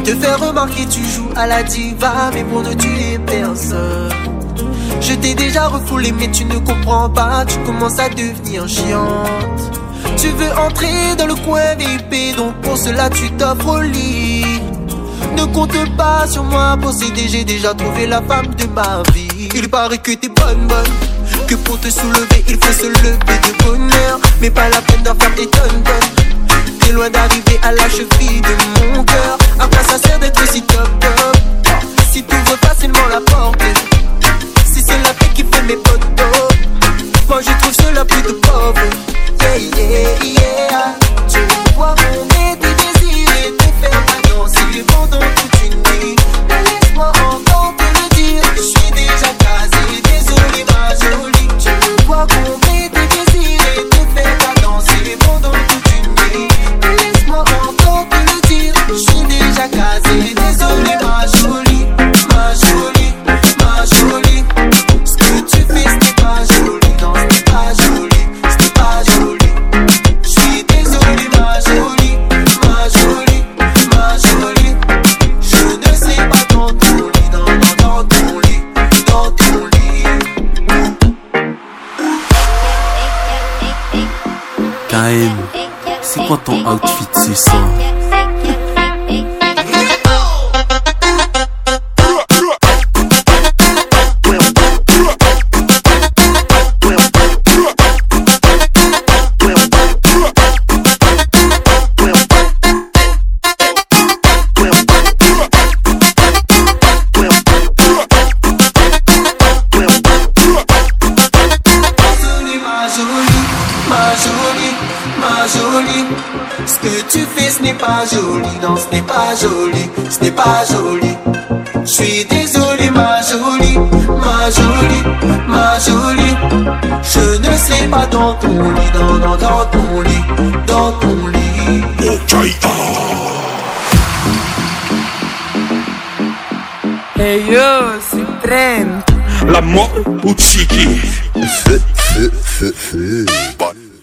Te faire remarquer, tu joues à la diva, mais pour ne tuer personne. Je t'ai déjà refoulé, mais tu ne comprends pas, tu commences à devenir chiante. Tu veux entrer dans le coin VIP, donc pour cela tu t'offres au lit. Ne compte pas sur moi pour s'aider, j'ai déjà trouvé la femme de ma vie. Il paraît que t'es bonne, que pour te soulever il faut se lever de bonheur. Mais pas la peine d'en faire des tonnes. T'es loin d'arriver à la cheville de mon cœur. À quoi ça sert d'être si top top si tu ouvres facilement la porte? Si c'est la paix qui fait mes potos, moi je trouve cela plutôt pauvre. Yeah, yeah, yeah. Tu vois combien tes désirs et te faire danser pendant toute une nuit. Mais laisse-moi encore te le dire, je suis déjà casé. Désolé ma jolie. Tu vois combien tes désirs et te faire danser pendant toute une nuit. Mais laisse-moi encore te le dire, je suis déjà casé. Désolé ma jolie, ma jolie, ma jolie. Ce que tu fais ce n'est pas joli, non ce n'est pas joli, ce n'est pas joli. Je suis désolé ma jolie, ma jolie, ma jolie. Je ne sais pas dans ton lit, non, non, dans ton lit, dans ton lit. KM, c'est quoi ton outfit ce soir? Ce que tu fais ce n'est pas joli, non ce n'est pas joli, ce n'est pas joli. Je suis désolé ma jolie, ma jolie, ma jolie. Je ne sais pas dans ton lit, non, non, dans ton lit, dans ton lit. Hey yo, c'est Trent. La mort ou Chiki.